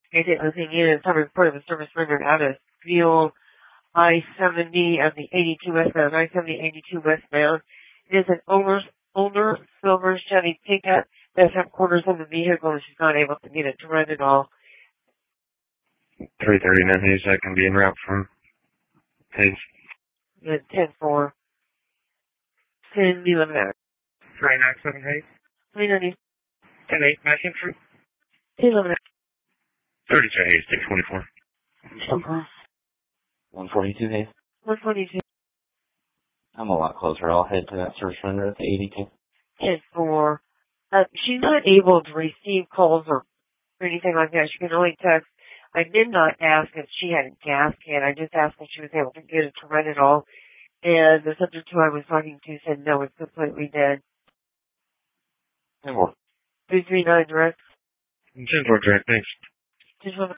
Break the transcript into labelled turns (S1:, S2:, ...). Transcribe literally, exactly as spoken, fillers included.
S1: I think the thing is, some report of a service rendered out of fuel I seventy and the eighty-two westbound, I seventy eighty-two westbound. It is an older, older silver Chevy pickup that has quarters in the vehicle and she's not able to get it to run at all.
S2: three thirty-nine Hayes, that can be en route from Hayes.
S1: And ten four. ten eleven out.
S2: three ninety-seven Hayes.
S1: three ninety.
S2: ten eight, matching through.
S1: ten eleven out.
S2: thirty-two Hayes, six twenty-four.
S3: one forty-two Hayes.
S1: one forty-two.
S3: I'm a lot closer. I'll head to that search render at the eighty-two.
S1: ten four. Uh, she's not able to receive calls or, or anything like that. She can only text. I did not ask if she had a gas can. I just asked if she was able to get it to run it all. And the subject who I was talking to said no, it's completely dead.
S3: ten four.
S1: three three nine direct.
S2: ten four direct, thanks.
S1: Just